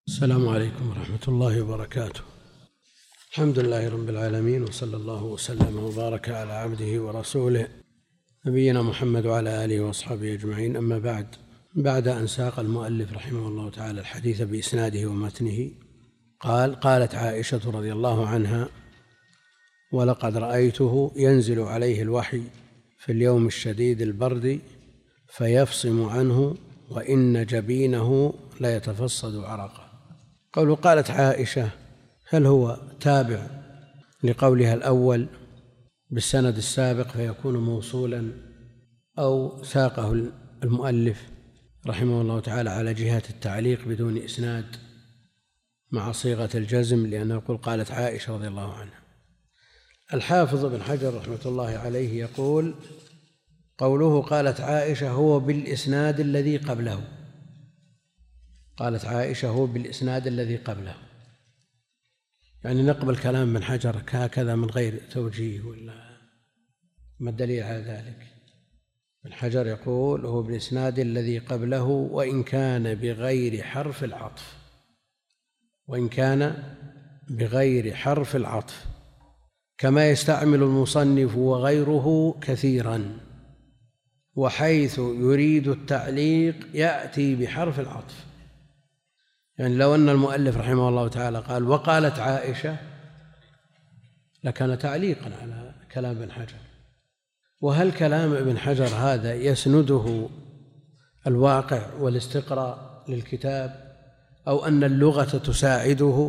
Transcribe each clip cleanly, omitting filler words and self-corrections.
السلام عليكم ورحمة الله وبركاته. الحمد لله رب العالمين، وصلى الله وسلم وبارك على عبده ورسوله نبينا محمد وعلى آله وأصحابه أجمعين. أما بعد أن ساق المؤلف رحمه الله تعالى الحديث بإسناده ومتنه قالت عائشة رضي الله عنها: ولقد رأيته ينزل عليه الوحي في اليوم الشديد البرد فيفصم عنه وإن جبينه ليتفصد عرقه. قالت عائشة، هل هو تابع لقولها الأول بالسند السابق فيكون موصولا، أو ساقه المؤلف رحمه الله تعالى على جهة التعليق بدون إسناد مع صيغة الجزم، لأنه يقول قالت عائشة رضي الله عنها. الحافظ ابن حجر رحمة الله عليه يقول: قوله قالت عائشة هو بالإسناد الذي قبله. قالت عائشة هو بالإسناد الذي قبله، يعني نقبل كلام ابن حجر هكذا من غير توجيه، ولا ما الدليل على ذلك؟ ابن حجر يقول هو بالإسناد الذي قبله وإن كان بغير حرف العطف، وإن كان بغير حرف العطف، كما يستعمل المصنف وغيره كثيرا، وحيث يريد التعليق يأتي بحرف العطف. يعني لو أن المؤلف رحمه الله تعالى قال وقالت عائشة لكان تعليقا على كلام ابن حجر. وهل كلام ابن حجر هذا يسنده الواقع والاستقراء للكتاب، أو أن اللغة تساعده؟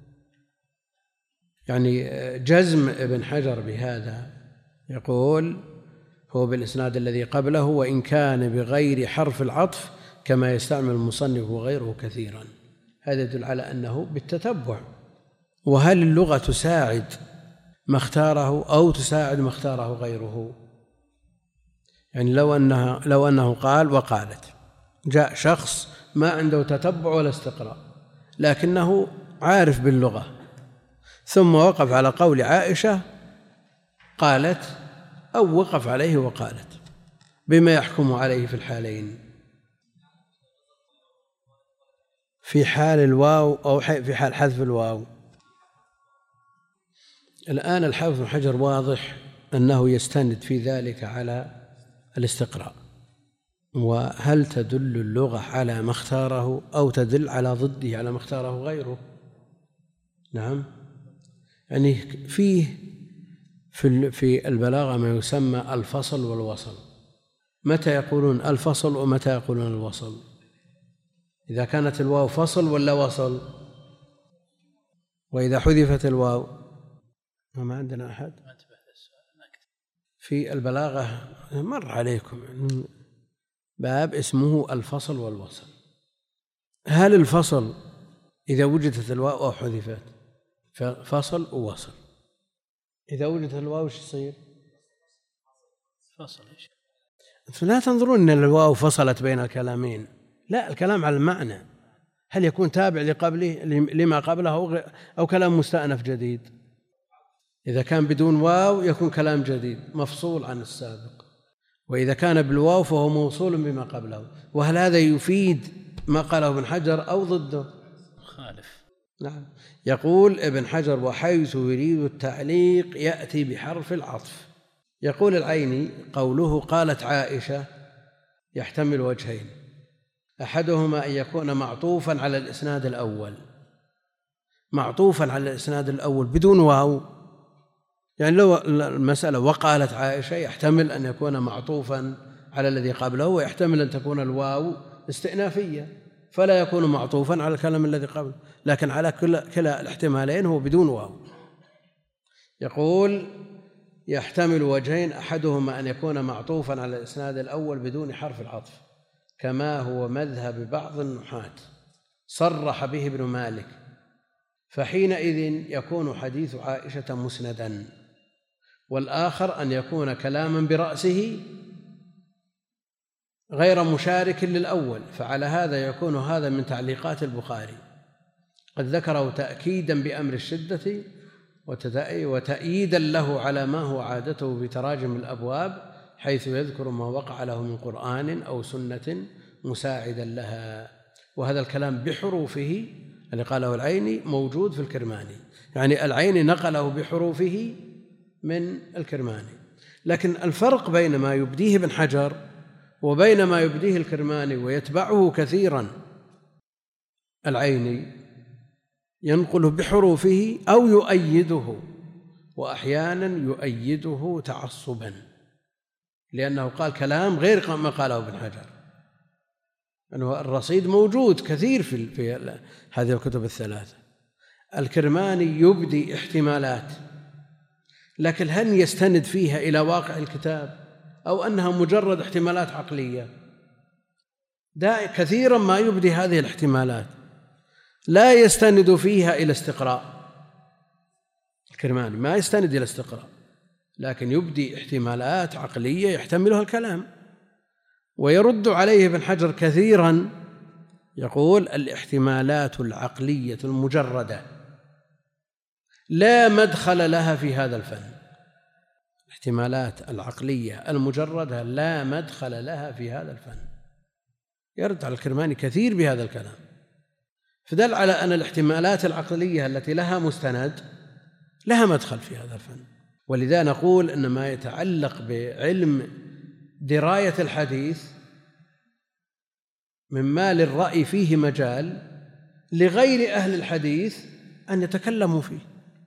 يعني جزم ابن حجر بهذا، يقول هو بالإسناد الذي قبله وإن كان بغير حرف العطف كما يستعمل المصنف وغيره كثيرا، هذا يدل على أنه بالتتبع. وهل اللغة تساعد ما اختاره أو تساعد ما اختاره غيره؟ يعني لو أنه قال وقالت، جاء شخص ما عنده تتبع ولا استقراء لكنه عارف باللغة، ثم وقف على قول عائشة قالت، أو وقف عليه وقالت، بما يحكم عليه في الحالين؟ في حال الواو أو في حال حذف الواو؟ الآن الحافظ بن حجر واضح أنه يستند في ذلك على الاستقراء. وهل تدل اللغة على ما اختاره أو تدل على ضده على ما اختاره غيره؟ نعم، يعني في البلاغة ما يسمى الفصل والوصل. متى يقولون الفصل ومتى يقولون الوصل؟ إذا كانت الواو فصل ولا وصل؟ وإذا حذفت الواو؟ ما عندنا أحد في البلاغة مر عليكم باب اسمه الفصل والوصل. هل الفصل إذا وجدت الواو أو حذفت فصل ووصل؟ إذا وجدت الواو ايش يصير؟ فصل. ايش؟ فلا تنظرون أن الواو فصلت بين الكلامين، لا، الكلام على المعنى. هل يكون تابع لقبله لما قبله أو كلام مستأنف جديد؟ إذا كان بدون واو يكون كلام جديد مفصول عن السابق، وإذا كان بالواو فهو موصول بما قبله. وهل هذا يفيد ما قاله ابن حجر أو ضده؟ خالف. نعم. يقول ابن حجر وحيث يريد التعليق يأتي بحرف العطف. يقول العيني قوله قالت عائشة يحتمل وجهين: أحدهما أن يكون معطوفا على الإسناد الأول، معطوفا على الإسناد الأول بدون واو. يعني لو المسألة وقالت عائشة يحتمل أن يكون معطوفا على الذي قبله، ويحتمل أن تكون الواو استئنافية فلا يكون معطوفا على الكلام الذي قبله، لكن على كلا الاحتمالين هو بدون واو. يقول يحتمل وجهين: أحدهما أن يكون معطوفا على الإسناد الأول بدون حرف العطف، كما هو مذهب بعض النحاة صرح به ابن مالك، فحينئذ يكون حديث عائشة مسندا. والآخر أن يكون كلاما برأسه غير مشارك للأول، فعلى هذا يكون هذا من تعليقات البخاري، قد ذكره تأكيدا بأمر الشدة وتأييدا له على ما هو عادته بتراجم الأبواب، حيث يذكر ما وقع له من قرآن أو سنة مساعدا لها. وهذا الكلام بحروفه اللي قاله العيني موجود في الكرماني، يعني العيني نقله بحروفه من الكرماني. لكن الفرق بين ما يبديه ابن حجر وبين ما يبديه الكرماني ويتبعه كثيرا العيني ينقله بحروفه أو يؤيده، وأحيانا يؤيده تعصبا، لأنه قال كلام غير ما قاله ابن حجر. أنه الرصيد موجود كثير في هذه الكتب الثلاثة. الكرماني يبدي احتمالات، لكن هل يستند فيها إلى واقع الكتاب أو أنها مجرد احتمالات عقلية؟ كثيرا ما يبدي هذه الاحتمالات لا يستند فيها إلى استقراء. الكرماني ما يستند إلى استقراء، لكن يبدي احتمالات عقلية يحتملها الكلام. ويرد عليه ابن حجر كثيرا، يقول الاحتمالات العقلية المجردة لا مدخل لها في هذا الفن. الاحتمالات العقلية المجردة لا مدخل لها في هذا الفن. يرد على الكرماني كثير بهذا الكلام، فدل على أن الاحتمالات العقلية التي لها مستند لها مدخل في هذا الفن. ولذا نقول أن ما يتعلق بعلم دراية الحديث مما للرأي فيه مجال لغير أهل الحديث أن يتكلموا فيه.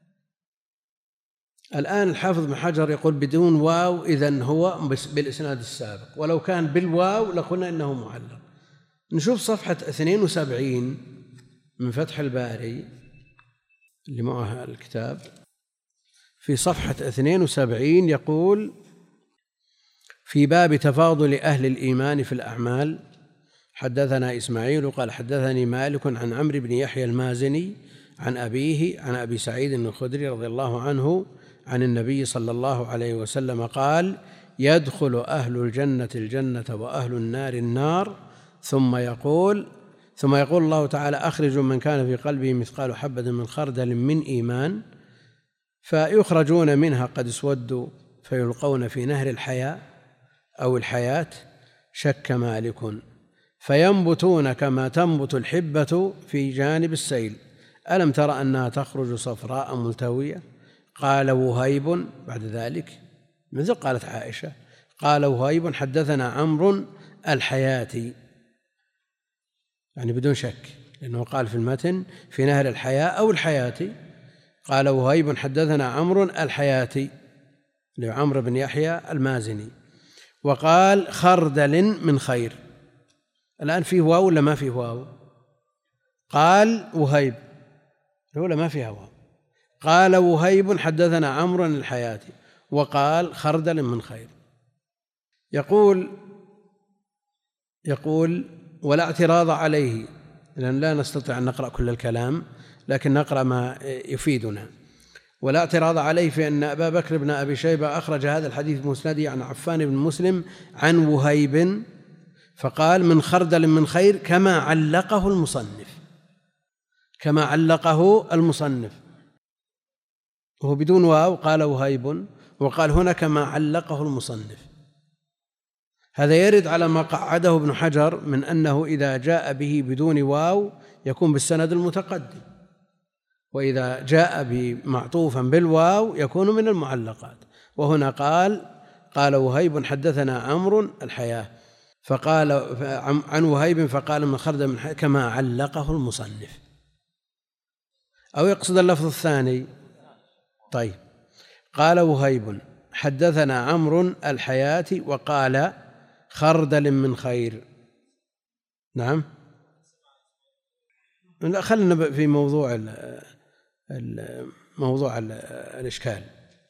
الآن الحافظ بن حجر يقول بدون واو إذن هو بالإسناد السابق، ولو كان بالواو لقلنا إنه معلق. نشوف صفحة 72 من فتح الباري اللي معها الكتاب. في صفحة 72 يقول في باب تفاضل أهل الإيمان في الأعمال: حدثنا إسماعيل قال حدثني مالك عن عمرو بن يحيى المازني عن أبيه عن أبي سعيد الخدري رضي الله عنه عن النبي صلى الله عليه وسلم قال: يدخل أهل الجنة الجنة وأهل النار النار ثم يقول الله تعالى: أخرجوا من كان في قلبه مثقال حبة من خردل من إيمان، فيخرجون منها قد اسودوا فيلقون في نهر الحياة أو الحياة، شك مالك، فينبتون كما تنبت الحبة في جانب السيل، ألم تر أنها تخرج صفراء ملتوية؟ قال وهيب بعد ذلك مثل قالت عائشة، قال وهيب حدثنا عمرو الحياتي، يعني بدون شك لأنه قال في المتن في نهر الحياة أو الحياتي. قال وهيب حدثنا عمرو الحياتي لعمرو بن يحيى المازني، وقال خردل من خير. الآن فيه واو ولا ما فيه واو؟ قال وهيب الأولى ما فيها واو. قال وهيب حدثنا عمرو الحياتي وقال خردل من خير. يقول ولا اعتراض عليه، لأن لا نستطيع أن نقرأ كل الكلام لكن نقرأ ما يفيدنا. ولا اعتراض عليه في أن أبا بكر بن أبي شيبة أخرج هذا الحديث مسندي عن عفان بن مسلم عن وهيب فقال من خردل من خير كما علقه المصنف، وهو بدون واو قال وهيب، وقال هنا كما علقه المصنف. هذا يرد على ما قعده ابن حجر من أنه إذا جاء به بدون واو يكون بالسند المتقدم، وإذا جاء معطوفا بالواو يكون من المعلقات. وهنا قال وهيب حدثنا عمرو الحياة، فقال عن وهيب فقال من خردل من حياة كما علقه المصنف، أو يقصد اللفظ الثاني. طيب، قال وهيب حدثنا عمرو الحياة وقال خردل من خير. نعم، لا خلنا في موضوع الإشكال.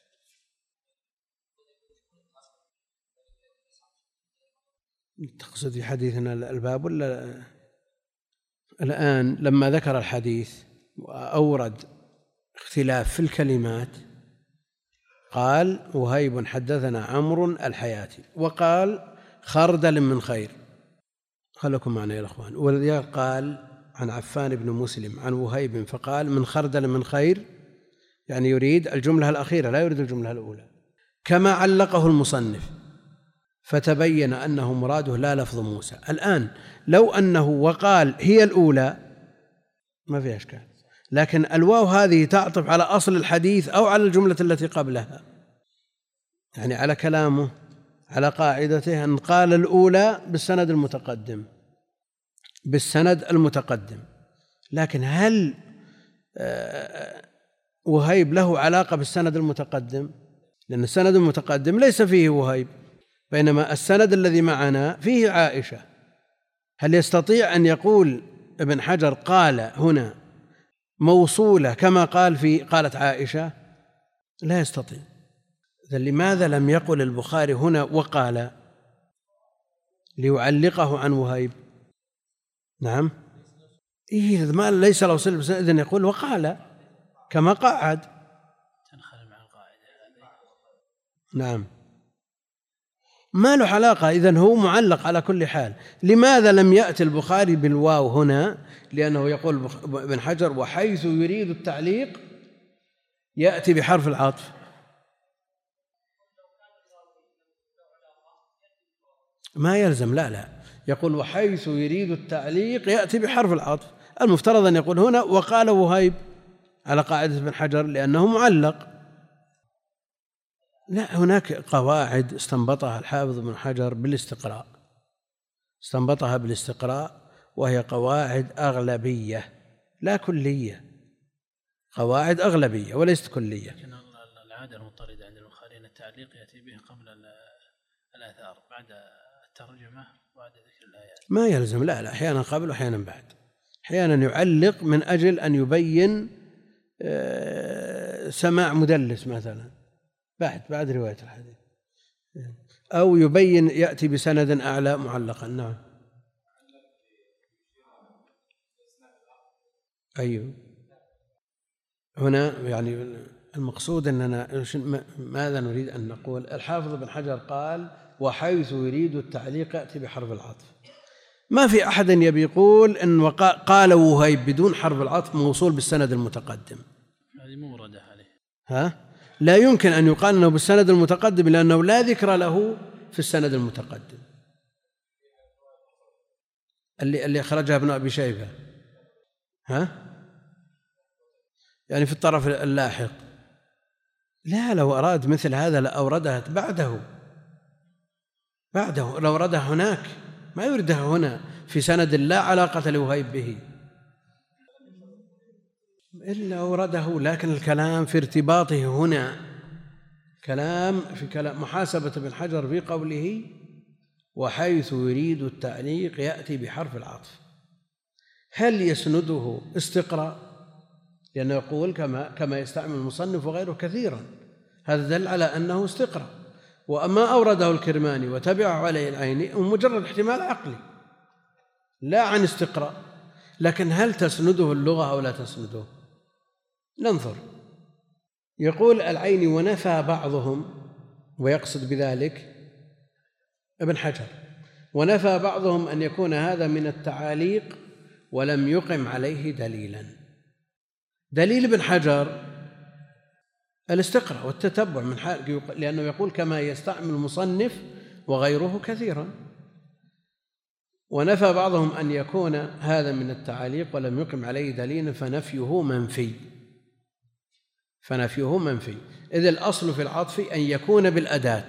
تقصد في حديثنا الباب ولا الآن؟ لما ذكر الحديث وأورد اختلاف في الكلمات قال وهيب حدثنا عمرو الحياتي وقال خردل من خير. خلكم معنا يا الأخوان. ولذا قال عن عفان بن مسلم عن وهيب فقال من خردل من خير، يعني يريد الجملة الأخيرة لا يريد الجملة الأولى، كما علقه المصنف، فتبين أنه مراده لا لفظ موسى. الآن لو أنه وقال هي الأولى ما فيها إشكال. لكن الواو هذه تعطف على أصل الحديث أو على الجملة التي قبلها، يعني على كلامه، على قاعدته أن قال الأولى بالسند المتقدم. لكن هل وهيب له علاقة بالسند المتقدم؟ لأن السند المتقدم ليس فيه وهيب، بينما السند الذي معنا فيه عائشة. هل يستطيع أن يقول ابن حجر قال هنا موصولة كما قالت عائشة؟ لا يستطيع. إذن لماذا لم يقل البخاري هنا وقال ليعلقه عن وهيب؟ نعم، ما ليس له صلة بسند، إذن يقول وقال كما قعد. تنخرم مع القاعدة هذه. نعم، ما له علاقة. إذن هو معلق على كل حال. لماذا لم يأتي البخاري بالواو هنا؟ لأنه يقول ابن حجر وحيث يريد التعليق يأتي بحرف العطف. ما يلزم، لا، يقول وحيث يريد التعليق يأتي بحرف العطف. المفترض أن يقول هنا وقال وهيب على قاعدة ابن حجر لأنه معلق. لا، هناك قواعد استنبطها الحافظ ابن حجر بالاستقراء، وهي قواعد أغلبية لا كلية، قواعد أغلبية وليست كلية. لكن العادة المضطردة عند البخاري أن التعليق يأتي به قبل الآثار، بعد الترجمة وبعد ذكر الآيات. ما يلزم، لا، أحيانا قبل وأحيانا بعد. أحيانا يعلق من أجل أن يبين سماع مدلس مثلا بعد رواية الحديث، أو يبين يأتي بسند أعلى معلقا. نعم، أيوه. هنا يعني المقصود أننا ماذا نريد أن نقول؟ الحافظ ابن حجر قال وحيث يريد التعليق يأتي بحرف العطف. ما في أحد يبي يقول إن قال وهيب بدون حرف العطف موصول بالسند المتقدم، هذه موردة عليه. لا يمكن أن يقال أنه بالسند المتقدم لأنه لا ذكر له في السند المتقدم اللي أخرجها ابن أبي شيبة، يعني في الطرف اللاحق. لا، لو أراد مثل هذا لأوردها بعده، لو أوردها هناك، ما يوردها هنا في سند لا علاقة لوهيب به إلا أورده. لكن الكلام في ارتباطه هنا، في كلام محاسبة ابن حجر في قوله وحيث يريد التعليق يأتي بحرف العطف. هل يسنده استقراء؟ لأنه يقول كما يستعمل المصنف وغيره كثيرا، هذا دل على أنه استقراء. وأما أورده الكرماني وتبعه عليه العيني مجرد احتمال عقلي لا عن استقراء. لكن هل تسنده اللغة أو لا تسنده؟ ننظر. يقول العيني ونفى بعضهم، ويقصد بذلك ابن حجر، ونفى بعضهم أن يكون هذا من التعاليق ولم يقم عليه دليلا. دليل ابن حجر الاستقراء والتتبع من حال، لأنه يقول كما يستعمل المصنف وغيره كثيرا. ونفى بعضهم أن يكون هذا من التعاليق ولم يقم عليه دليل فنفيه منفي، إذ الأصل في العطف أن يكون بالأداة.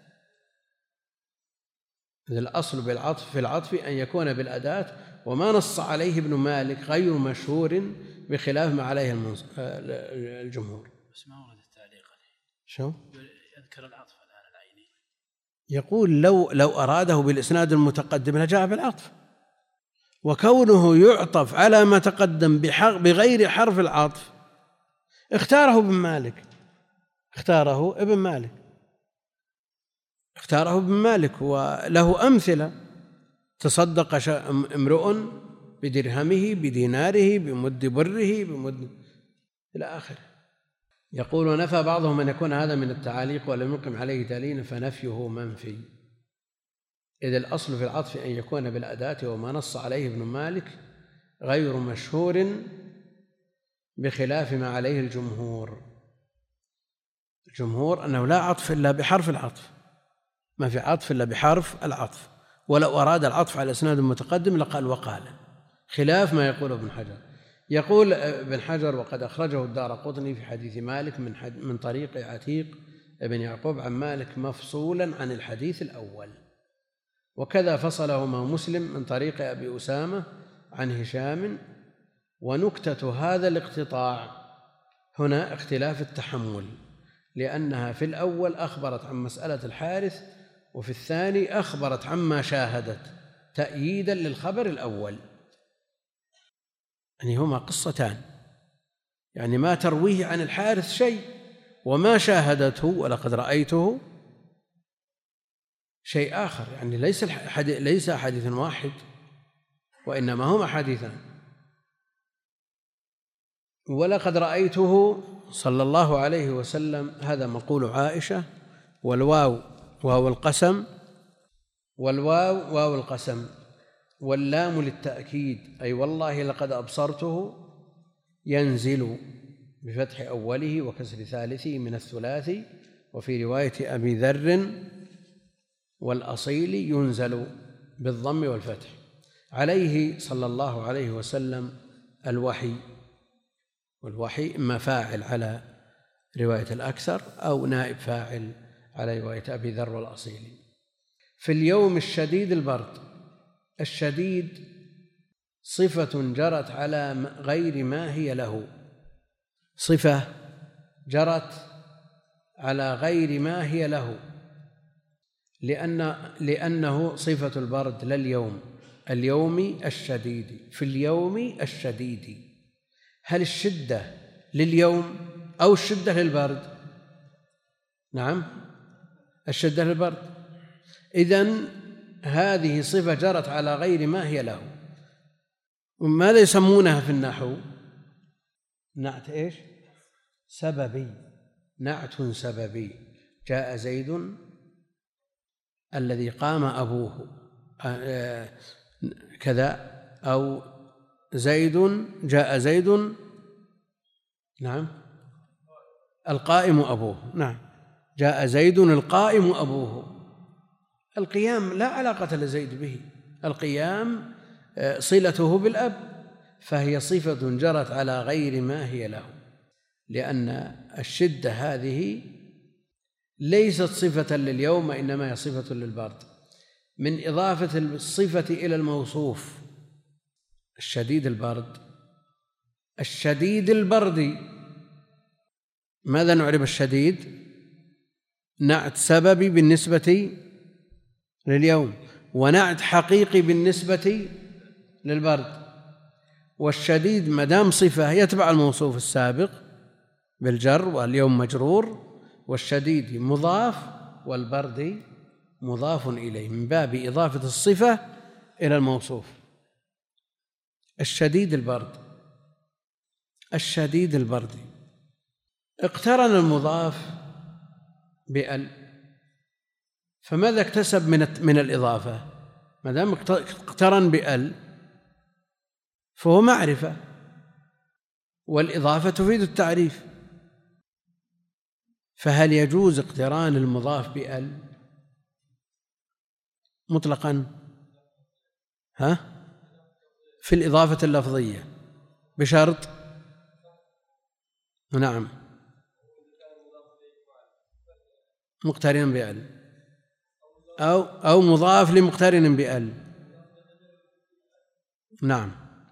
وما نص عليه ابن مالك غير مشهور بخلاف ما عليه الجمهور. بس ما ورد التعليق عليه. شو؟ يذكر العطف الآن العيني. يقول لو أراده بالإسناد المتقدم لجاء بالعطف، وكونه يعطف على ما تقدم بغير حرف العطف اختاره ابن مالك وله أمثلة. تصدق امرؤ بدرهمه بديناره بمد بره بمد إلى آخره. يقول ونفى بعضهم أن يكون هذا من التعاليق ولم يقم عليه دليل فنفيه منفي، إذ الأصل في العطف أن يكون بالأداة، وما نص عليه ابن مالك غير مشهور بخلاف ما عليه الجمهور أنه لا عطف إلا بحرف العطف، ما في عطف إلا بحرف العطف. ولو أراد العطف على الإسناد المتقدم لقال وقال، خلاف ما يقول ابن حجر. يقول ابن حجر: وقد أخرجه الدارقطني في حديث مالك من طريق عتيق ابن يعقوب عن مالك مفصولا عن الحديث الأول، وكذا فصلهما مسلم من طريق أبي أسامة عن هشام. ونكتة هذا الاقتطاع هنا اختلاف التحمل، لأنها في الأول أخبرت عن مسألة الحارث، وفي الثاني أخبرت عما شاهدت تأييدا للخبر الأول. يعني هما قصتان، يعني ما ترويه عن الحارث شيء، وما شاهدته ولقد رأيته شيء آخر. يعني ليس حديث واحد، وإنما هما حديثان. ولقد رأيته صلى الله عليه وسلم، هذا مقول عائشة، والواو واو القسم، والواو واو القسم، واللام للتأكيد، أي والله لقد أبصرته، ينزل بفتح أوله وكسر ثالثه من الثلاثي، وفي رواية أبي ذر والأصيل ينزل بالضم والفتح. عليه صلى الله عليه وسلم الوحي، والوحي إما فاعل على رواية الأكثر أو نائب فاعل على رواية أبي ذر والأصيل. في اليوم الشديد البرد، الشديد صفة جرت على غير ما هي له، صفة جرت على غير ما هي له، لأنه صفة البرد لليوم، اليوم الشديد، في اليوم الشديد. هل الشدة لليوم أو الشدة للبرد؟ نعم، الشدة للبرد. إذن هذه صفة جرت على غير ما هي له. وماذا يسمونها في النحو؟ نعت إيش؟ سببي، نعت سببي. جاء زيد الذي قام أبوه كذا، أو زيد جاء زيد، نعم، القائم أبوه، نعم، جاء زيد القائم أبوه. القيام لا علاقة لزيد به، القيام صلته بالأب، فهي صفة جرت على غير ما هي له، لأن الشدة هذه ليست صفة لليوم، إنما هي صفة للبرد، من إضافة الصفة إلى الموصوف. الشديد البرد، الشديد البرد. ماذا نعرف الشديد؟ نعت سببي بالنسبة لليوم، ونعت حقيقي بالنسبة للبرد. والشديد مدام صفة يتبع الموصوف السابق بالجر، واليوم مجرور، والشديد مضاف، والبرد مضاف إليه، من باب إضافة الصفة إلى الموصوف. الشديد البرد، الشديد البرد. اقترن المضاف بأل، فماذا اكتسب من الإضافة؟ ما دام اقترن بأل فهو معرفة، والإضافة تفيد التعريف. فهل يجوز اقتران المضاف بأل مطلقا؟ في الإضافة اللفظية بشرط، نعم، مقترن بأل، أو مضاف لمقترن بأل، نعم.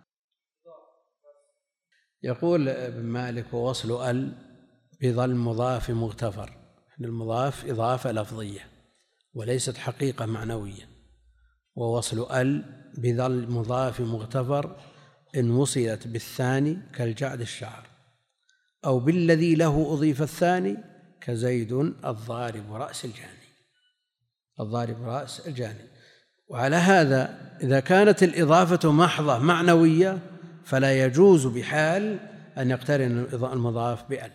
يقول ابن مالك: ووصل أل بظل مضاف مغتفر. المضاف إضافة لفظية وليست حقيقة معنوية. ووصل أل بظل مضاف مغتفر إن وصلت بالثاني كالجعد الشعر، أو بالذي له أضيف الثاني كزيد الضارب رأس الجاني، الضارب رأس الجاني. وعلى هذا إذا كانت الإضافة محضة معنوية فلا يجوز بحال أن يقترن المضاف بأل.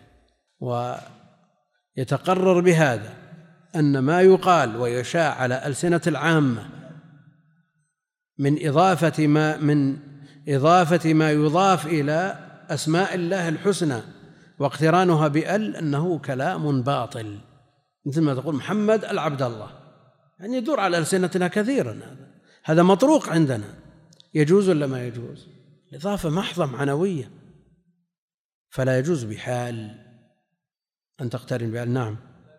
ويتقرر بهذا أن ما يقال ويشاع على ألسنة العامة من إضافة ما يضاف إلى أسماء الله الحسنى واقترانها بأل أنه كلام باطل، مثل ما تقول محمد العبد الله، يعني يدور على ألسنتنا كثيرا. هذا مطروق عندنا. يجوز ولا ما يجوز؟ إضافة محضة معنوية، فلا يجوز بحال أن تقترن بأل. نعم.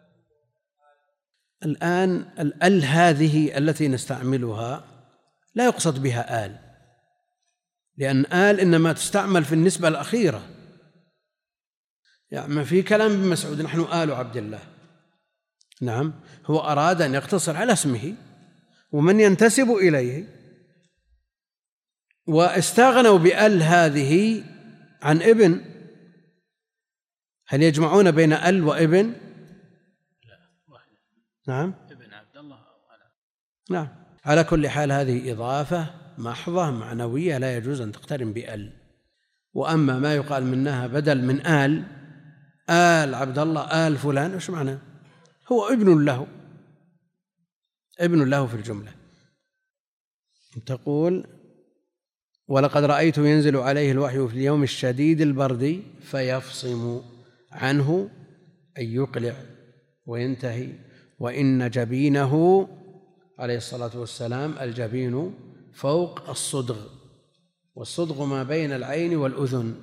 الآن الأل هذه التي نستعملها لا يقصد بها آل، لأن آل إنما تستعمل في النسبة الأخيرة. يعني في كلام ابن مسعود نحن آل عبد الله، نعم، هو أراد أن يقتصر على اسمه ومن ينتسب إليه، واستغنوا بأل هذه عن ابن. هل يجمعون بين أل وابن؟ لا، واحد. نعم، ابن عبد الله أو على. نعم. على كل حال هذه إضافة محضة معنوية لا يجوز أن تقترن بأل. وأما ما يقال منها بدل من آل عبد الله آل فلان، وش معنى؟ هو ابن له، ابن له في الجملة. تقول: ولقد رأيته ينزل عليه الوحي في اليوم الشديد البرد فيفصم عنه، أي يقلع وينتهي. وإن جبينه عليه الصلاة والسلام، الجبين فوق الصدغ، والصدغ ما بين العين والأذن،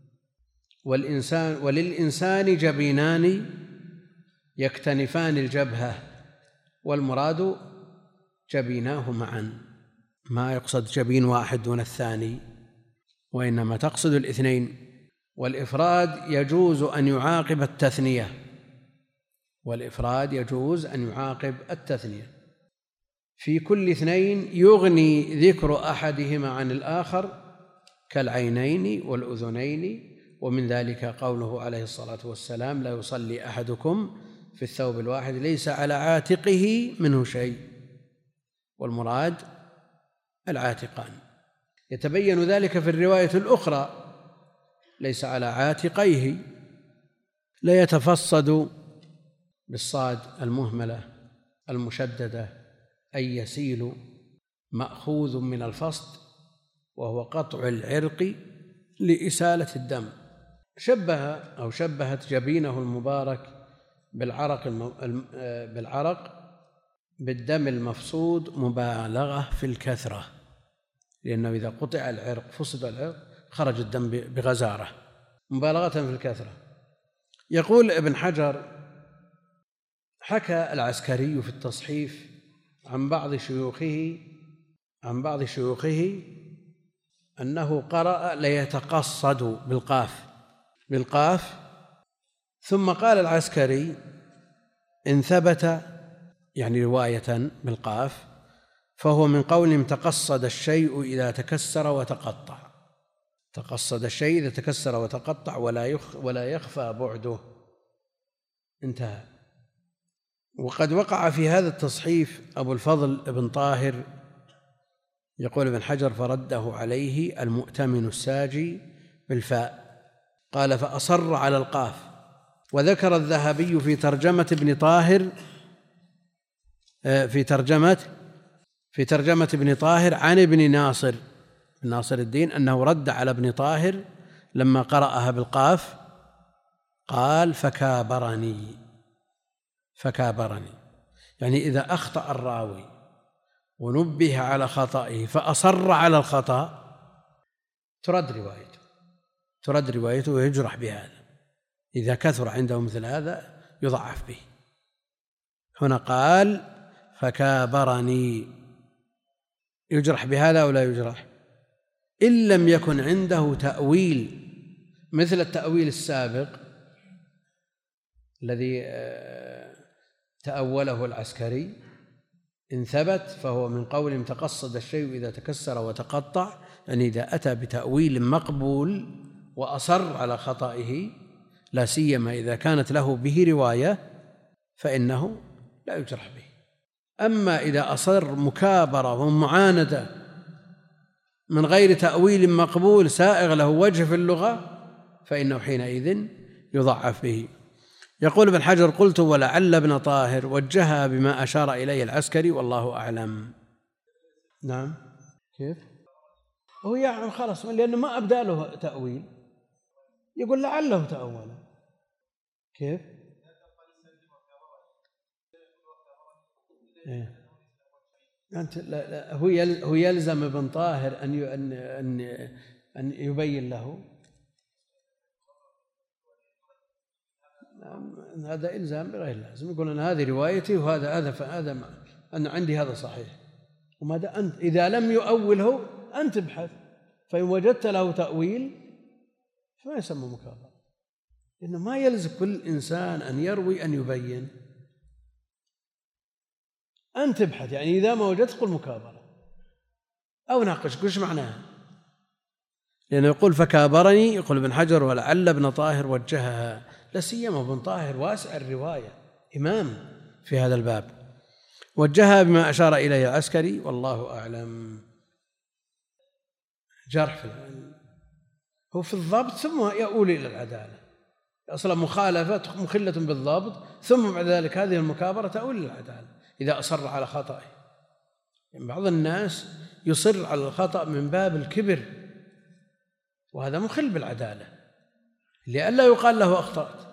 وللإنسان جبينان يكتنفان الجبهة، والمراد جبيناه معا، ما يقصد جبين واحد دون الثاني، وإنما تقصد الاثنين. والإفراد يجوز أن يعاقب التثنية، والإفراد يجوز أن يعاقب التثنية في كل اثنين يغني ذكر أحدهما عن الآخر، كالعينين والأذنين. ومن ذلك قوله عليه الصلاة والسلام: لا يصلي أحدكم في الثوب الواحد ليس على عاتقه منه شيء، والمراد العاتقان. يتبين ذلك في الرواية الأخرى: ليس على عاتقيه، لا يتفصد بالصاد المهملة المشددة، أي يسيل، مأخوذ من الفصد وهو قطع العرق لإسالة الدم. شبهت جبينه المبارك بالعرق بالدم المفصود مبالغة في الكثرة، لأنه إذا قطع العرق فصد العرق خرج الدم بغزارة، مبالغة في الكثرة. يقول ابن حجر: حكى العسكري في التصحيف عن بعض شيوخه أنه قرأ ليتقصد بالقاف، ثم قال العسكري: إن ثبت، يعني رواية بالقاف، فهو من قولهم تقصد الشيء إذا تكسر وتقطع. تقصد الشيء إذا تكسر وتقطع ولا يخفى بعده. انتهى. وقد وقع في هذا التصحيف أبو الفضل ابن طاهر، يقول ابن حجر: فرده عليه المؤتمن الساجي بالفاء، قال: فأصر على القاف. وذكر الذهبي في ترجمة ابن طاهر في ترجمة ابن طاهر عن ابن ناصر الدين أنه رد على ابن طاهر لما قرأها بالقاف، قال: فكابرني، يعني إذا أخطأ الراوي ونبه على خطئه فأصر على الخطأ ترد روايته ويجرح بهذا. إذا كثر عنده مثل هذا يضعف به. هنا قال: فكابرني، يجرح بهذا أو لا يجرح؟ إن لم يكن عنده تأويل مثل التأويل السابق الذي تأوله العسكري: إن ثبت فهو من قولهم تقصد الشيء إذا تكسر وتقطع، يعني إذا أتى بتأويل مقبول وأصر على خطئه، لا سيما إذا كانت له به رواية، فإنه لا يجرح به. أما إذا أصر مكابرة ومعاندة من غير تأويل مقبول سائغ له وجه في اللغة، فإنه حينئذ يضعف به. يقول ابن حجر: قلت ولعل ابن طاهر وجهها بما أشار إليه العسكري، والله أعلم. نعم. كيف؟ هو يعني خلاص، لأنه ما أبدأ له تأويل، يقول لعله تأوله. كيف؟ أنت لا هو يلزم ابن طاهر أن يبين له، هذا إلزام بغير لازم. يقول أنا هذه روايتي وهذا أنا عندي هذا صحيح، وماذا أنت إذا لم يؤوله أنت ابحث، فإن وجدت له تأويل فما يسمى مكابرة. إنه ما يلزم كل إنسان أن يروي أن يبين، أنت ابحث، يعني إذا ما وجدت قل مكابرة أو ناقش وش معناها، لأنه يقول فكابرني، يقول ابن حجر ولعل ابن طاهر وجهها، لا سيما ابن طاهر واسع الرواية إمام في هذا الباب، وجهها بما أشار إليه العسكري والله أعلم. جرح هو في الضبط ثم يؤول إلى العدالة، أصلا مخالفة مخلة بالضبط، ثم بعد ذلك هذه المكابرة تؤول إلى العدالة إذا أصر على خطأه. يعني بعض الناس يصر على الخطأ من باب الكبر، وهذا مخل بالعدالة لئلا يقال له أخطأت.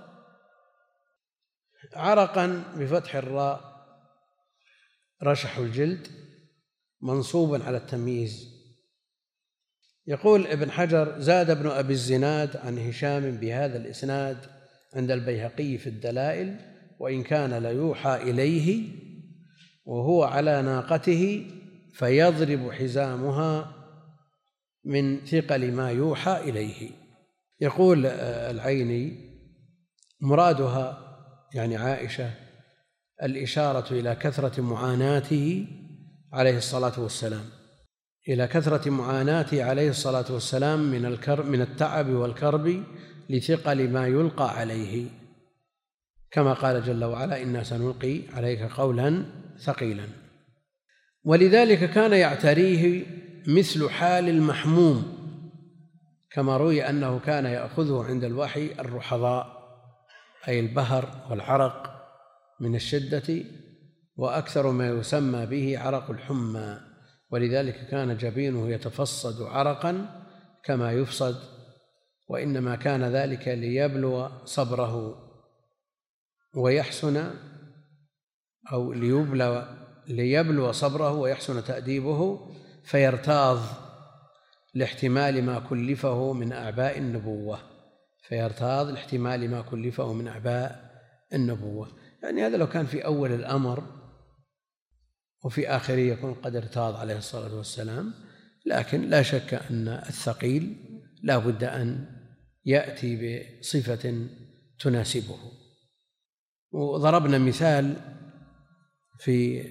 عرقا بفتح الراء رشح الجلد منصوبا على التمييز. يقول ابن حجر زاد ابن أبي الزناد عن هشام بهذا الإسناد عند البيهقي في الدلائل، وإن كان ليوحى إليه وهو على ناقته فيضرب حزامها من ثقل ما يوحى إليه. يقول العيني مرادها يعني عائشة الإشارة إلى كثرة معاناته عليه الصلاة والسلام، إلى كثرة معاناته عليه الصلاة والسلام من التعب والكرب لثقل ما يلقى عليه، كما قال جل وعلا إنا سنلقي عليك قولا ثقيلا. ولذلك كان يعتريه مثل حال المحموم، كما روي أنه كان يأخذه عند الوحي الرحضاء أي البهر والعرق من الشدة، وأكثر ما يسمى به عرق الحمى، ولذلك كان جبينه يتفصد عرقا كما يفصد، وإنما كان ذلك ليبلو صبره ويحسن أو ليبلو صبره ويحسن تأديبه فيرتاض لاحتمال ما كلفه من أعباء النبوة، فيرتاض لاحتمال ما كلفه من أعباء النبوة. يعني هذا لو كان في أول الأمر، وفي آخره يكون قد ارتاض عليه الصلاة والسلام، لكن لا شك أن الثقيل لا بد أن يأتي بصفة تناسبه. وضربنا مثال في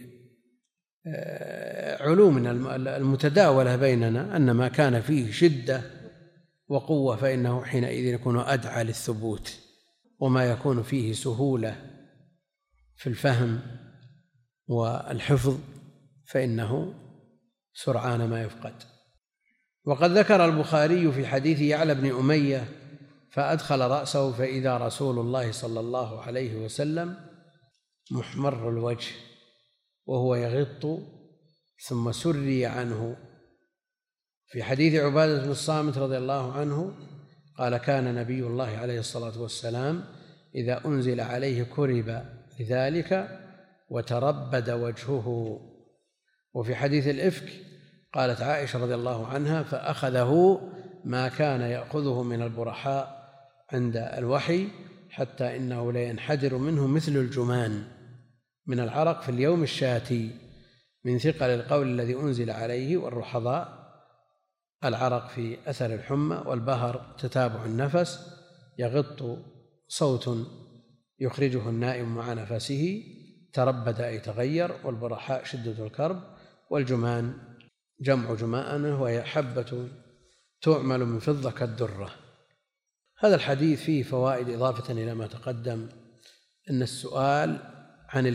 علومنا المتداولة بيننا أن ما كان فيه شدة وقوة فإنه حينئذ يكون أدعى للثبوت، وما يكون فيه سهولة في الفهم والحفظ فإنه سرعان ما يفقد. وقد ذكر البخاري في حديث يعلى بن أمية فأدخل رأسه فإذا رسول الله صلى الله عليه وسلم محمر الوجه وهو يغط، ثم سري عنه. في حديث عبادة بن الصامت رضي الله عنه قال كان نبي الله عليه الصلاة والسلام إذا أنزل عليه كرب لذلك وتربد وجهه. وفي حديث الإفك قالت عائشة رضي الله عنها فأخذه ما كان يأخذه من البرحاء عند الوحي حتى إنه لا ينحدر منه مثل الجمان من العرق في اليوم الشاتي من ثقل القول الذي أنزل عليه. والرحضاء العرق في أثر الحمى، والبهر تتابع النفس يغط صوت يخرجه النائم مع نفسه، تربد أي تغير، والبرحاء شدة الكرب، والجمان جمع جماءنه وهي حبة تعمل من فضة كالدرة. هذا الحديث فيه فوائد إضافة إلى ما تقدم، أن السؤال عن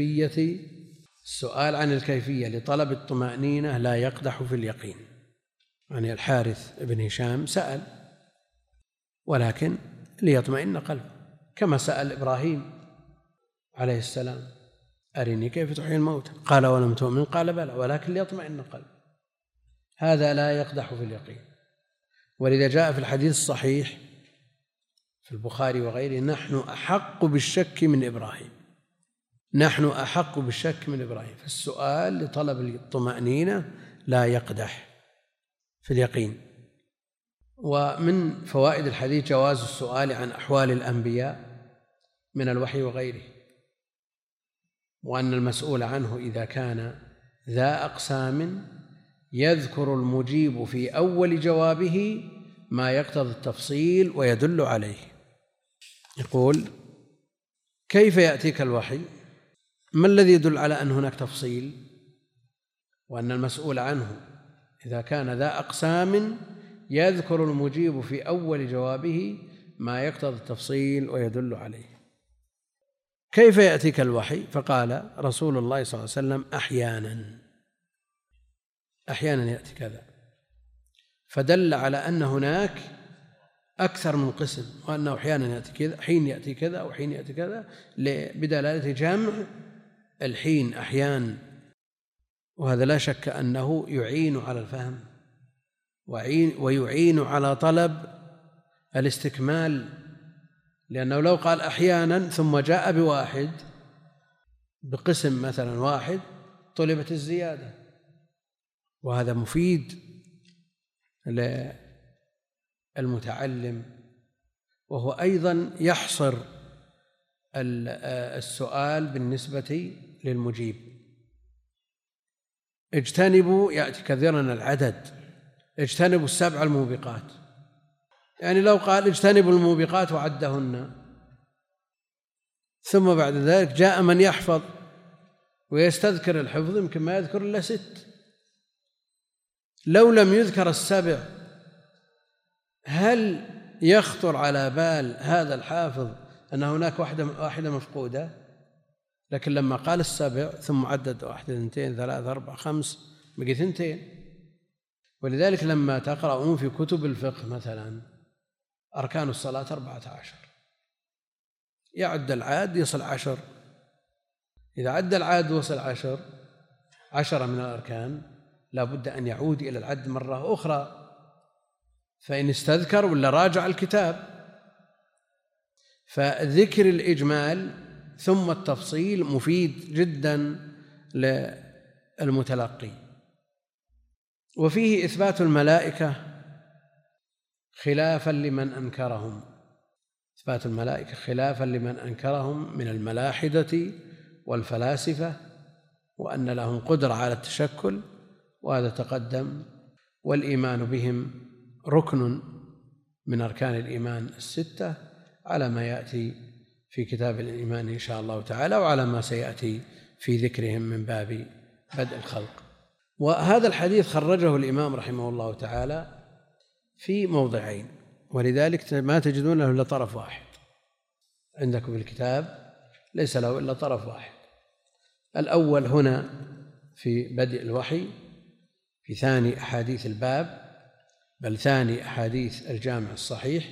الكيفية لطلب الطمأنينة لا يقدح في اليقين. يعني الحارث بن هشام سأل ولكن ليطمئن قلبه، كما سأل إبراهيم عليه السلام أرني كيف تحيي الموتى قال ولم تؤمن قال بلى ولكن ليطمئن قلبه. هذا لا يقدح في اليقين. ولذا جاء في الحديث الصحيح في البخاري وغيره نحن أحق بالشك من إبراهيم، نحن أحق بالشك من إبراهيم. فالسؤال لطلب الطمأنينة لا يقدح في اليقين. ومن فوائد الحديث جواز السؤال عن أحوال الأنبياء من الوحي وغيره، وأن المسؤول عنه إذا كان ذا أقسام يذكر المجيب في أول جوابه ما يقتضي التفصيل ويدل عليه. يقول: كيف يأتيك الوحي؟ ما الذي يدل على أن هناك تفصيل؟ وأن المسؤول عنه إذا كان ذا أقسام يذكر المجيب في أول جوابه ما يقتضي التفصيل ويدل عليه. كيف يأتيك الوحي؟ فقال رسول الله صلى الله عليه وسلم: أحيانا يأتي كذا، فدل على أن هناك أكثر من قسم، وأنه أحيانا يأتي كذا، حين يأتي كذا وحين يأتي كذا، بدلالة جمع الحين أحيان، وهذا لا شك أنه يعين على الفهم ويعين على طلب الاستكمال، لأنه لو قال أحيانا ثم جاء بواحد بقسم مثلا واحد طلبت الزيادة، وهذا مفيد للمتعلم، وهو أيضا يحصر السؤال بالنسبة للمجيب. اجتنبوا، يأتي كثيرا العدد، اجتنبوا 7 الموبقات، يعني لو قال اجتنبوا الموبقات وعدهن، ثم بعد ذلك جاء من يحفظ ويستذكر الحفظ يمكن ما يذكر إلا 6، لو لم يذكر 7 هل يخطر على بال هذا الحافظ أن هناك واحدة مفقودة؟ لكن لما قال 7 ثم عدد 1 2 3 4 5 بقي 2. ولذلك لما تقرؤون في كتب الفقه مثلا أركان الصلاة 14، يعد العاد يصل 10، إذا عد العاد وصل 10 من الأركان لا بد أن يعود إلى العد مرة أخرى، فإن استذكر ولا راجع الكتاب. فذكر الإجمال ثم التفصيل مفيد جدا للمتلقي. وفيه إثبات الملائكة خلافا لمن أنكرهم، إثبات الملائكة خلافا لمن أنكرهم من الملاحدة والفلاسفة، وأن لهم قدرة على التشكل، وهذا تقدم. والإيمان بهم ركن من أركان الإيمان 6 على ما يأتي في كتاب الإيمان إن شاء الله تعالى، وعلى ما سيأتي في ذكرهم من باب بدء الخلق. وهذا الحديث خرجه الإمام رحمه الله تعالى في موضعين، ولذلك ما تجدون له إلا طرف واحد عندكم في الكتاب، ليس له إلا طرف واحد. الأول هنا في بدء الوحي في ثاني أحاديث الباب، بل ثاني أحاديث الجامع الصحيح،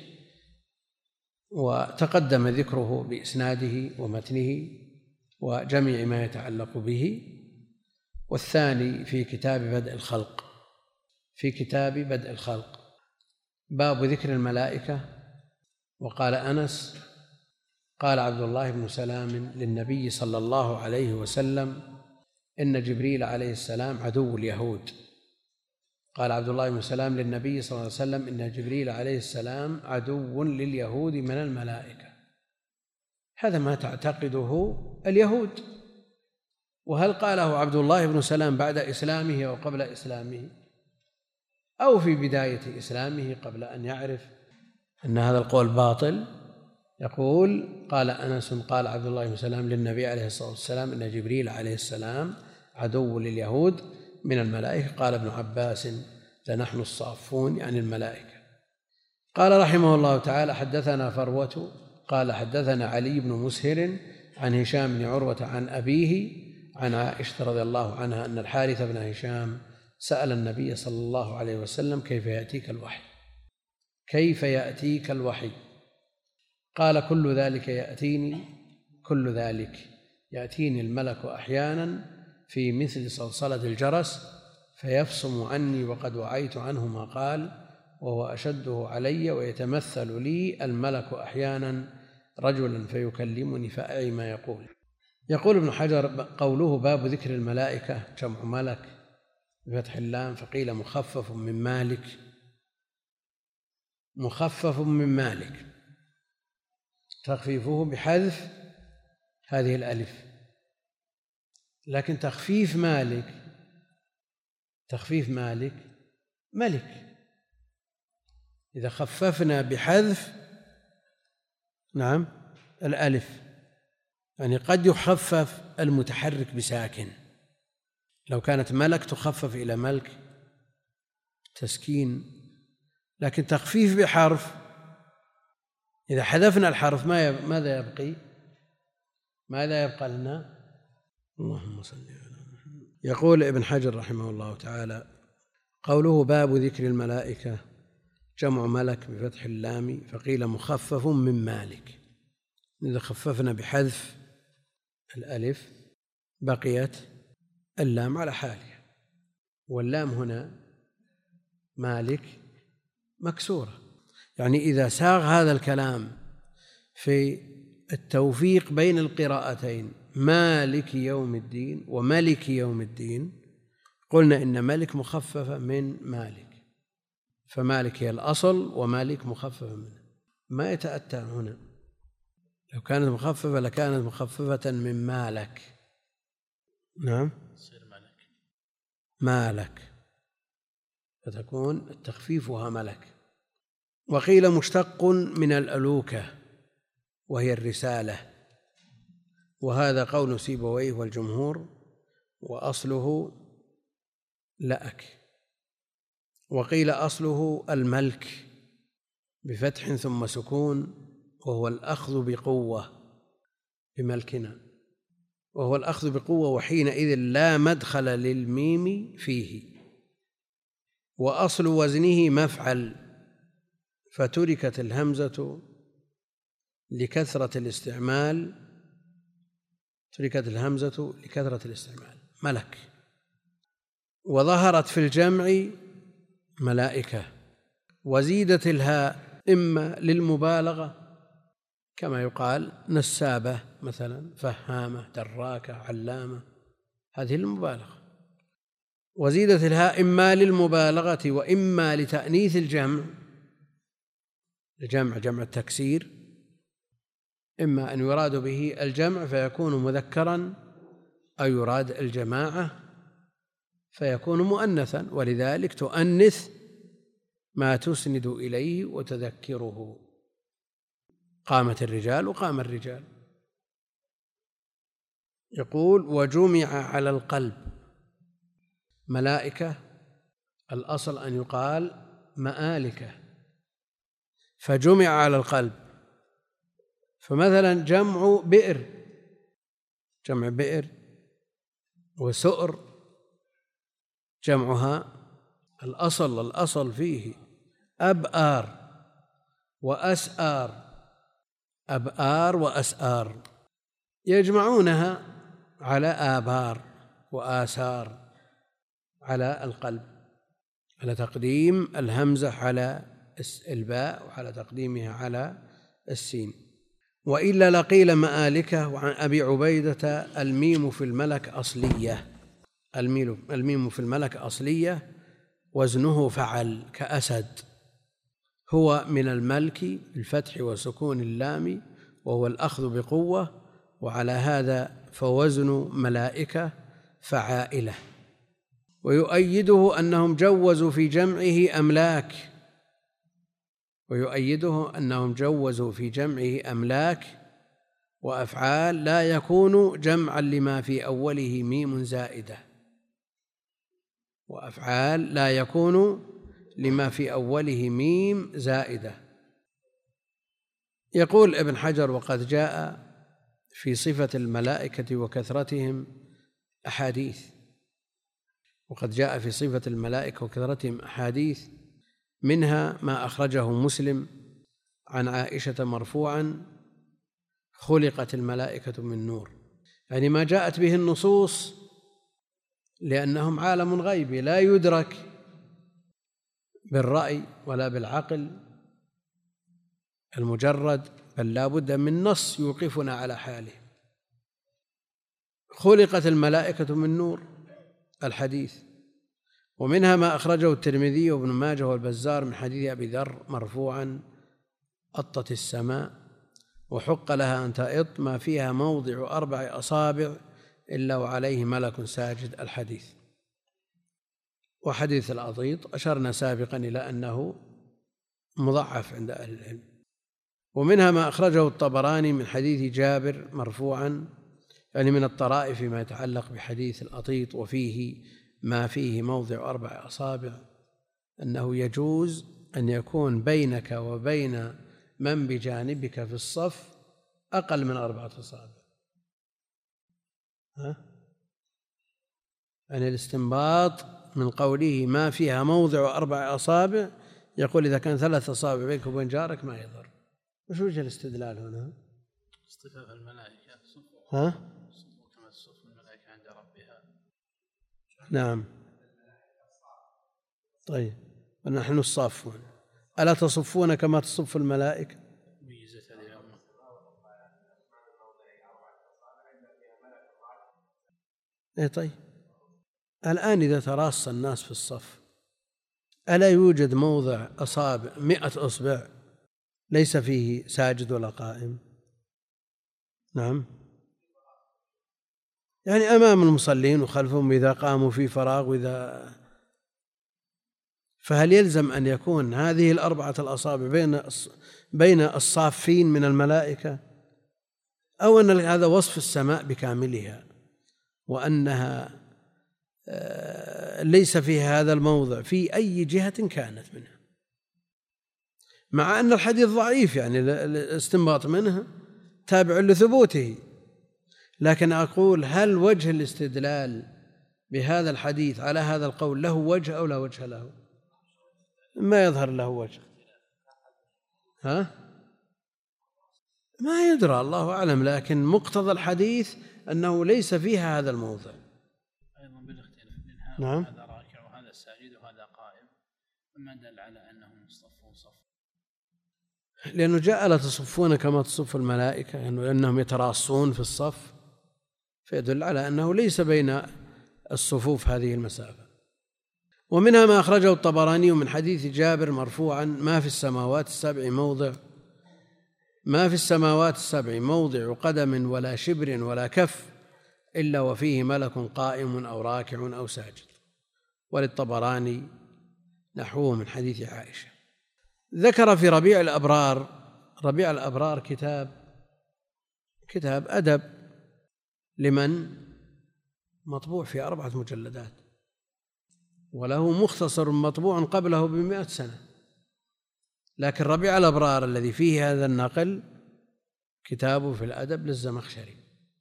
وتقدم ذكره بإسناده ومتنه وجميع ما يتعلق به. والثاني في كتاب بدء الخلق، في كتاب بدء الخلق باب ذكر الملائكة. وقال أنس: قال عبد الله بن سلام للنبي صلى الله عليه وسلم: إن جبريل عليه السلام عدو اليهود. قال عبد الله بن سلام للنبي صلى الله عليه وسلم: إن جبريل عليه السلام عدو لليهود من الملائكة. هذا ما تعتقده اليهود. وهل قاله عبد الله بن سلام بعد إسلامه أو قبل إسلامه، أو في بداية إسلامه قبل أن يعرف أن هذا القول باطل؟ يقول: قال أنس: قال عبد الله بن سلام للنبي عليه الصلاة والسلام: إن جبريل عليه السلام عدو لليهود من الملائكة. قال ابن عباس: لنحن الصافون، يعني الملائكة. قال رحمه الله تعالى: حدثنا فروة قال حدثنا علي بن مسهر عن هشام بن عروة عن أبيه عن عائشة رضي الله عنها أن الحارث بن هشام سأل النبي صلى الله عليه وسلم: كيف يأتيك الوحي؟ كيف يأتيك الوحي؟ قال: كل ذلك يأتيني، كل ذلك يأتيني الملك أحيانا في مثل صلصلة الجرس فيفصم عني وقد وعيت عنه ما قال، وهو أشده علي، ويتمثل لي الملك أحيانا رجلا فيكلمني فأعي ما يقول. يقول ابن حجر: قوله باب ذكر الملائكة جمع ملك بفتح اللام، فقيل مخفف من مالك، مخفف من مالك، تخفيفه بحذف هذه الألف. لكن تخفيف مالك ملك، إذا خففنا بحذف نعم الألف، يعني قد يخفف المتحرك بساكن، لو كانت ملك تخفف إلى ملك تسكين، لكن تخفيف بحرف إذا حذفنا الحرف ماذا يبقى لنا؟ اللهم صل على محمد. يقول ابن حجر رحمه الله تعالى: قوله باب ذكر الملائكة جمع ملك بفتح اللام، فقيل مخفف من مالك. إذا خففنا بحذف الألف بقيت اللام على حالها، واللام هنا مالك مكسورة، يعني إذا ساغ هذا الكلام في التوفيق بين القراءتين مالك يوم الدين وملك يوم الدين قلنا إن ملك مخففة من مالك، فمالك هي الأصل ومالك مخففة منه، ما يتأتى هنا. لو كانت مخففة لكانت مخففة من مالك. نعم مالك، فتكون التخفيفها ملك. وقيل مشتق من الألوكة وهي الرسالة، وهذا قول سيبويه والجمهور، وأصله لأك. وقيل أصله الملك بفتح ثم سكون، وهو الأخذ بقوة بملكنا، وهو الأخذ بقوة، وحينئذ لا مدخل للميم فيه. وأصل وزنه مفعل، فتركت الهمزة لكثرة الاستعمال، ملك. وظهرت في الجمع ملائكة، وزيدت الهاء إما للمبالغة كما يقال نسابة مثلا، فهامة، دراكة، علامة، هذه المبالغة. وزيدت الهاء إما للمبالغة وإما لتأنيث الجمع، جمع التكسير، إما أن يراد به الجمع فيكون مذكرا، أو يراد الجماعة فيكون مؤنثا، ولذلك تؤنث ما تسند إليه وتذكره. قامت الرجال وقام الرجال. يقول: وجمع على القلب ملائكة، الأصل أن يقال مآلكة، فجمع على القلب. فمثلا جمع بئر وسؤر، جمعها الأصل فيه أبآر وأسآر، يجمعونها على آبار وآسار على القلب، على تقديم الهمزة على الباء وعلى تقديمها على السين. وإلا لقيل مآلكة. وعن أبي عبيدة: الميم في الملك أصلية، الميم في الملك أصلية، وزنه فعل كأسد، هو من الملك بالفتح وسكون اللام، وهو الأخذ بقوة، وعلى هذا فوزن ملائكة فعائلة. ويؤيده أنهم جوزوا في جمعه أملاك وأفعال، لا يكون جمعا لما في أوله ميم زائدة، يقول ابن حجر: وقد جاء في صفة الملائكة وكثرتهم أحاديث، منها ما أخرجه مسلم عن عائشة مرفوعا: خلقت الملائكة من نور، يعني ما جاءت به النصوص، لأنهم عالم غيبي لا يدرك بالرأي ولا بالعقل المجرد، بل لا بد من نص يوقفنا على حاله. خلقت الملائكة من نور الحديث، ومنها ما أخرجه الترمذي وابن ماجه والبزار من حديث أبي ذر مرفوعا: أطت السماء وحق لها أن تأط ما فيها موضع 4 أصابع إلا وعليه ملك ساجد. الحديث. وحديث الأطيط أشرنا سابقا إلى أنه مضعف عند أهل العلم. ومنها ما أخرجه الطبراني من حديث جابر مرفوعا، يعني من الطرائف ما يتعلق بحديث الأطيط وفيه ما فيه موضع 4 أصابع، أنه يجوز أن يكون بينك وبين من بجانبك في الصف أقل من 4 أصابع. يعني الاستنباط من قوله ما فيها موضع 4 أصابع، يقول إذا كان 3 أصابع بينك وبين جارك ما يضر. وش وجه الاستدلال هنا؟ اصطفاف الملائكة. كما تصف الملائكة عند ربها. نعم. طيب، ونحن الصافون ألا تصفون كما تصف الملائكة؟ ميزة هذه الأمة. طيب، الآن إذا تراص الناس في الصف ألا يوجد موضع أصابع 100 أصبع ليس فيه ساجد ولا قائم؟ نعم، يعني أمام المصلين وخلفهم إذا قاموا في فراغ فهل يلزم أن يكون هذه 4 الأصابع بين الصافين من الملائكة، أو أن هذا وصف السماء بكاملها وأنها ليس فيها هذا الموضع في أي جهة كانت منها، مع أن الحديث ضعيف، يعني الاستنباط منه تابع لثبوته. لكن أقول هل وجه الاستدلال بهذا الحديث على هذا القول له وجه أو لا وجه له؟ ما يظهر له وجه. ما يدرى، الله أعلم، لكن مقتضى الحديث أنه ليس فيها هذا الموضع. أيضا بالاختلاف منها. نعم. هذا راكع وهذا ساجد وهذا قائم، وما دل على أنهم يصطفون صف. لأنه جاء لا تصفون كما تصف الملائكة، يعني أنهم يتراصون في الصف، فيدل على أنه ليس بين الصفوف هذه المسافة. ومنها ما أخرجه الطبراني من حديث جابر مرفوعا: ما في السماوات السبع موضع قدم ولا شبر ولا كف إلا وفيه ملك قائم أو راكع أو ساجد. وللطبراني نحوه من حديث عائشة. ذكر في ربيع الأبرار كتاب أدب لمن مطبوع في 4 مجلدات، وله مختصر مطبوع قبله ب100 سنة، لكن ربيع الأبرار الذي فيه هذا النقل كتابه في الأدب للزمخشري.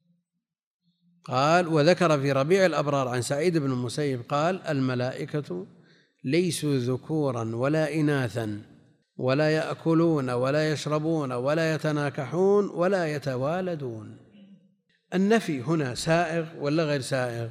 قال: وذكر في ربيع الأبرار عن سعيد بن المسيب قال: الملائكة ليسوا ذكورا ولا إناثا ولا يأكلون ولا يشربون ولا يتناكحون ولا يتوالدون. النفي هنا سائغ ولا غير سائغ؟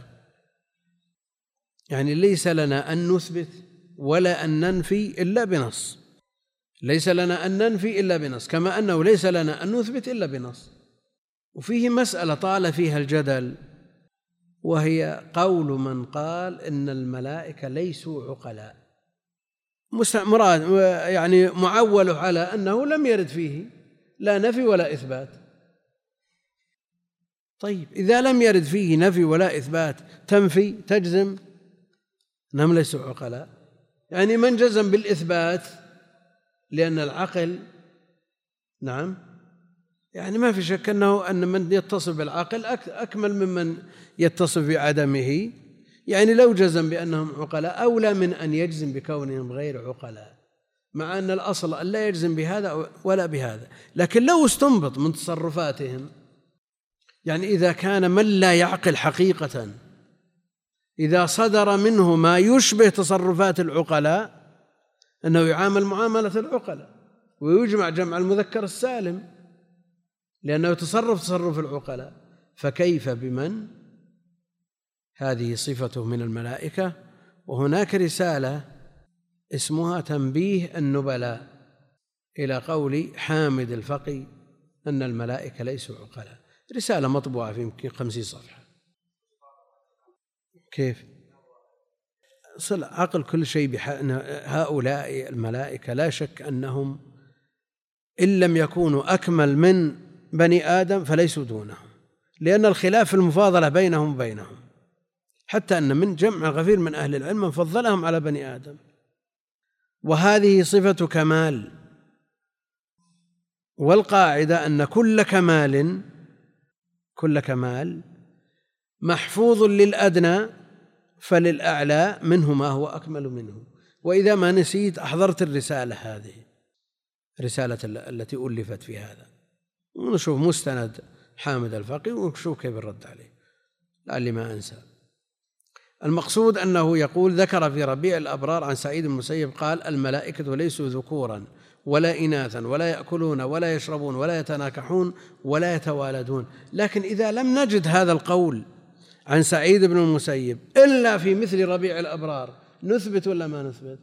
يعني ليس لنا أن نثبت ولا أن ننفي إلا بنص، ليس لنا أن ننفي إلا بنص، كما أنه ليس لنا أن نثبت إلا بنص. وفيه مسألة طال فيها الجدل، وهي قول من قال إن الملائكة ليسوا عقلاء، مراد يعني معوله على أنه لم يرد فيه لا نفي ولا إثبات. طيب، إذا لم يرد فيه نفي ولا إثبات تنفي تجزم أنهم ليسوا عقلاء؟ يعني من جزم بالإثبات لأن العقل، نعم، يعني ما في شك أن من يتصف بالعقل أكمل ممن يتصف بعدمه. يعني لو جزم بأنهم عقلاء أولى من أن يجزم بكونهم غير عقلاء، مع أن الأصل أن لا يجزم بهذا ولا بهذا. لكن لو استنبط من تصرفاتهم، يعني إذا كان من لا يعقل حقيقة إذا صدر منه ما يشبه تصرفات العقلاء أنه يعامل معاملة العقلاء ويجمع جمع المذكر السالم، لأنه تصرف العقلاء، فكيف بمن هذه صفته من الملائكة؟ وهناك رسالة اسمها تنبيه النبلاء إلى قول حامد الفقي أن الملائكة ليسوا عقلاء، رسالة مطبوعة في يمكن 50 صفحة. كيف؟ صل عقل كل شيء هؤلاء الملائكة لا شك أنهم إن لم يكونوا أكمل من بني آدم فليسوا دونهم، لأن الخلاف في المفاضلة بينهم وبينهم، حتى أن من جمع غفير من أهل العلم من فضلهم على بني آدم، وهذه صفة كمال. والقاعدة أن كل كمال محفوظ للأدنى، فللأعلى منه ما هو أكمل منه. وإذا ما نسيت أحضرت الرسالة هذه، رسالة التي ألفت في هذا، ونشوف مستند حامد الفقي ونشوف كيف الرد عليه لعلي ما أنسى. المقصود أنه يقول: ذكر في ربيع الأبرار عن سعيد بن المسيب قال: الملائكة ليسوا ذكورا ولا إناثا ولا يأكلون ولا يشربون ولا يتناكحون ولا يتوالدون. لكن إذا لم نجد هذا القول عن سعيد بن المسيب إلا في مثل ربيع الأبرار، نثبت ولا ما نثبت؟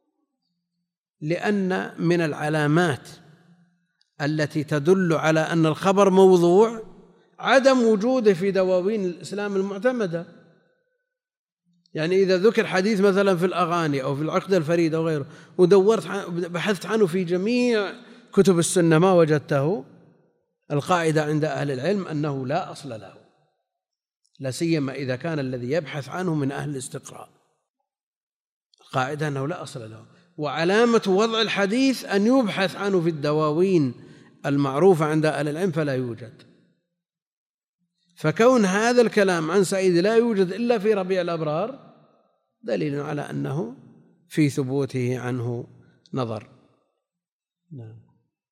لأن من العلامات التي تدل على أن الخبر موضوع عدم وجوده في دواوين الإسلام المعتمدة. يعني إذا ذكر حديث مثلا في الأغاني أو في العقد الفريد أو غيره بحثت عنه في جميع كتب السنة ما وجدته، القاعدة عند أهل العلم أنه لا أصل له، لا سيما إذا كان الذي يبحث عنه من أهل الاستقراء. القاعدة أنه لا أصل له، وعلامة وضع الحديث أن يبحث عنه في الدواوين المعروفة عند أهل العلم فلا يوجد. فكون هذا الكلام عن سعيد لا يوجد إلا في ربيع الأبرار دليل على أنه في ثبوته عنه نظر. نعم.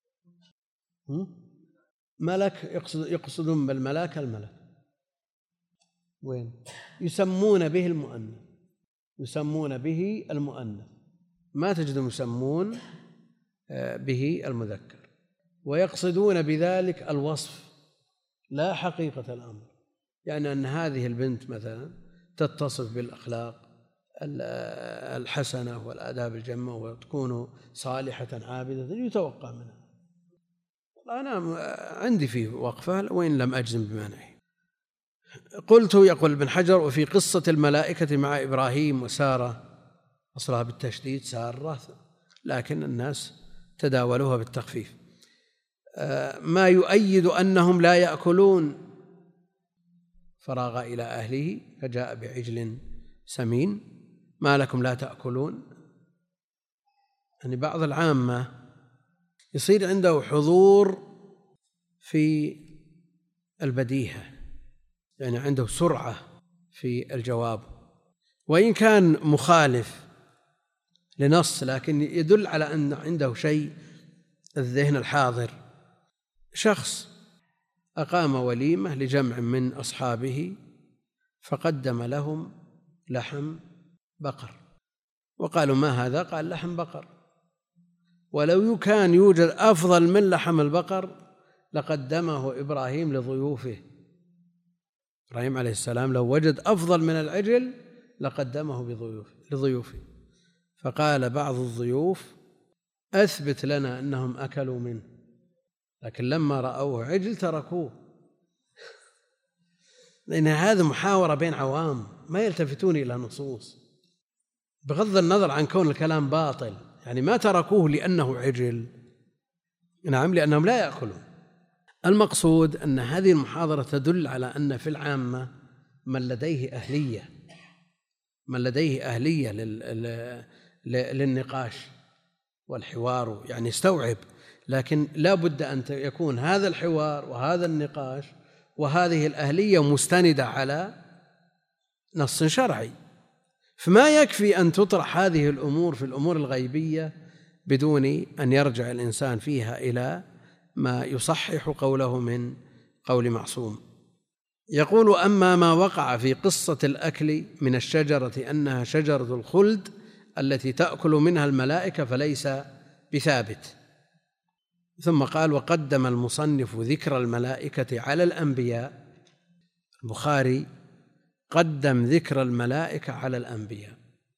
ملك يقصدون بالملاك الملك، وين يسمون به المؤنث، يسمون به المؤنث، ما تجدهم يسمون به المذكر، ويقصدون بذلك الوصف لا حقيقة الأمر. يعني أن هذه البنت مثلا تتصف بالأخلاق الحسنة والآداب الجمة وتكون صالحة عابدة يتوقع منها. أنا عندي فيه وقفة وإن لم أجزم بمانعه. قلت، يقول ابن حجر: وفي قصة الملائكة مع إبراهيم وسارة، أصلها بالتشديد سارة لكن الناس تداولوها بالتخفيف، ما يؤيد أنهم لا يأكلون. فراغ إلى أهله فجاء بعجل سمين، ما لكم لا تأكلون. يعني بعض العامة يصير عنده حضور في البديهة، يعني عنده سرعة في الجواب، وإن كان مخالف لنص لكن يدل على أن عنده شيء الذهن الحاضر. شخص أقام وليمة لجمع من أصحابه فقدم لهم لحم بقر، وقالوا: ما هذا؟ قال: لحم بقر. ولو كان يوجد أفضل من لحم البقر لقدمه إبراهيم لضيوفه. إبراهيم عليه السلام لو وجد أفضل من العجل لقدمه لضيوفه. فقال بعض الضيوف: أثبت لنا أنهم أكلوا منه، لكن لما رأوه عجل تركوه. لأن هذا محاورة بين عوام ما يلتفتون إلى نصوص، بغض النظر عن كون الكلام باطل. يعني ما تركوه لأنه عجل، نعم، لأنهم لا يأكلون. المقصود أن هذه المحاضرة تدل على أن في العامة من لديه أهلية للنقاش والحوار، يعني استوعب. لكن لا بد أن يكون هذا الحوار وهذا النقاش وهذه الأهلية مستندة على نص شرعي. فما يكفي أن تطرح هذه الأمور في الأمور الغيبية بدون أن يرجع الإنسان فيها إلى ما يصحح قوله من قول معصوم. يقول: أما ما وقع في قصة الأكل من الشجرة أنها شجرة الخلد التي تأكل منها الملائكة فليس بثابت. ثم قال: وقدم المصنف ذكر الملائكة على الأنبياء. البخاري قدم ذكر الملائكة على الأنبياء.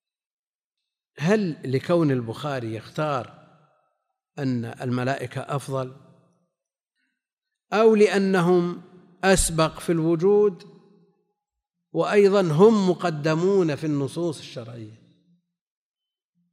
هل لكون البخاري يختار أن الملائكة أفضل، أو لأنهم أسبق في الوجود وأيضا هم مقدمون في النصوص الشرعية؟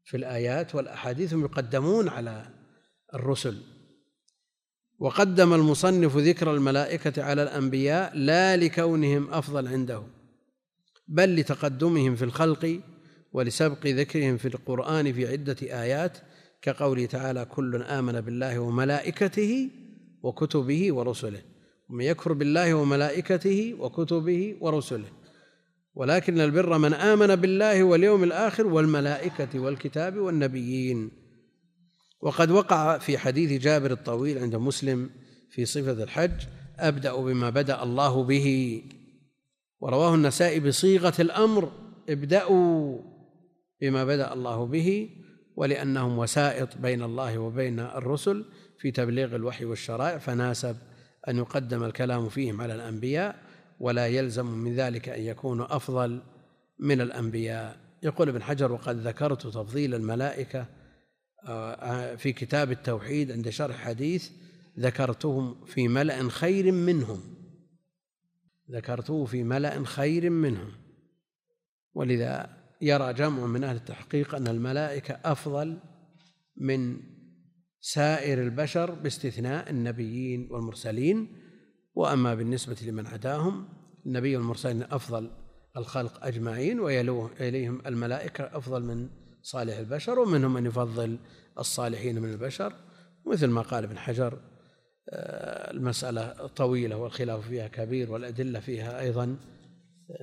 في الآيات والأحاديث هم يقدمون على الرسل. وقدم المصنف ذكر الملائكة على الأنبياء لا لكونهم أفضل عنده، بل لتقدمهم في الخلق ولسبق ذكرهم في القرآن في عدة آيات، كقوله تعالى: كل آمن بالله وملائكته وكتبه ورسله، ومن يكفر بالله وملائكته وكتبه ورسله، ولكن البر من آمن بالله واليوم الآخر والملائكة والكتاب والنبيين. وقد وقع في حديث جابر الطويل عند مسلم في صفة الحج: أبدأ بما بدأ الله به. ورواه النسائي بصيغة الأمر: ابدأوا بما بدأ الله به، ولأنهم وسائط بين الله وبين الرسل في تبليغ الوحي والشرائع، فناسب أن يقدم الكلام فيهم على الأنبياء، ولا يلزم من ذلك أن يكونوا أفضل من الأنبياء. يقول ابن حجر: وقد ذكرت تفضيل الملائكة في كتاب التوحيد عند شرح حديث ذكرتهم في ملأ خير منهم، ذكرته في ملأ خير منهم. ولذا يرى جمع من أهل التحقيق أن الملائكة أفضل من سائر البشر باستثناء النبيين والمرسلين. وأما بالنسبة لمن عداهم، النبي والمرسلين أفضل الخلق أجمعين، ويليهم الملائكة أفضل من صالح البشر، ومنهم من يفضل الصالحين من البشر. مثل ما قال ابن حجر: المسألة طويلة والخلاف فيها كبير والأدلة فيها أيضا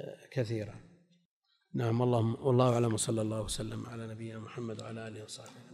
كثيرة. نعم. والله أعلم، وصلى الله وسلم على نبينا محمد وعلى آله وصحبه.